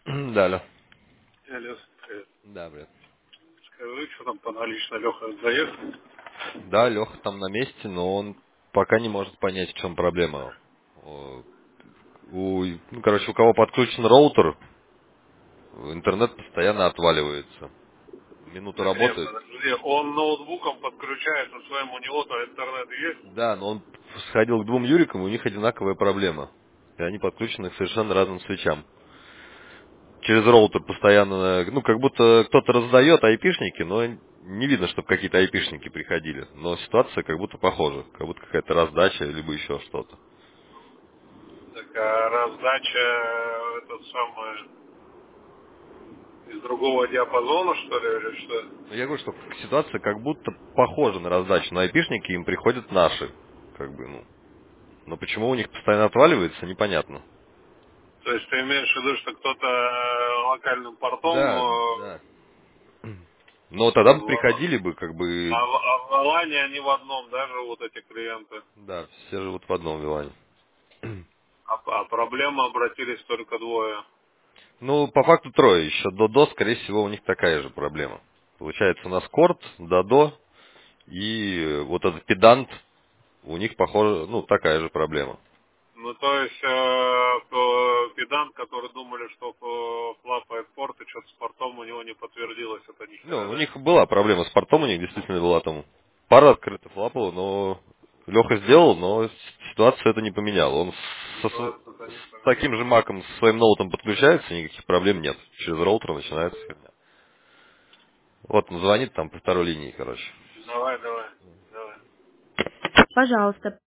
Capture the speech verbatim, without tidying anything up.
Да, алло. Алло, привет. Да, привет. Скажи, что там по наличной Леха заехал? Да, Леха там на месте, но он пока не может понять, в чем проблема. О, У, ну, короче, у кого подключен роутер, интернет постоянно отваливается. Минуту Так нет, работает. подожди, он ноутбуком подключается своим, у него-то интернет есть? Да, но он сходил к двум Юрикам, и у них одинаковая проблема. И они подключены к совершенно разным свечам. Через роутер постоянно, ну, как будто кто-то раздает айпишники, но не видно, чтобы какие-то айпишники приходили. Но ситуация как будто похожа, как будто какая-то раздача, либо еще что-то. Так а раздача э, этот самый из другого диапазона, что ли, или что? Ну, я говорю, что ситуация как будто похожа на раздачу, но айпишники им приходят наши, как бы, ну. Но почему у них постоянно отваливается, непонятно. То есть ты имеешь в виду, что кто-то э, локальным портом, Да, э, да. Но тогда бы в- приходили бы, как бы, а, в а в Алане они в одном, да, живут эти клиенты? да, все живут в одном Вилане. А, а проблема обратились только двое. Ну, по факту трое. Еще Додо, скорее всего, у них такая же проблема. Получается, у нас Корт, Додо и э, вот этот педант, у них, похоже, ну, такая же проблема. Ну, то есть, э, п- педант, который думали, что э, флапает порт, и что-то с портом у него не подтвердилось, это ни Ну, хера, у да? них была проблема с портом, у них действительно была там пара открытых лапала, но Леха сделал, но ситуация это не поменяла. Он со св- Ситуация это не с таким же поменяла. маком, со своим ноутом подключается, никаких проблем нет. Через роутер начинается херня. Вот он звонит там по второй линии, короче. Давай, давай, давай. Пожалуйста,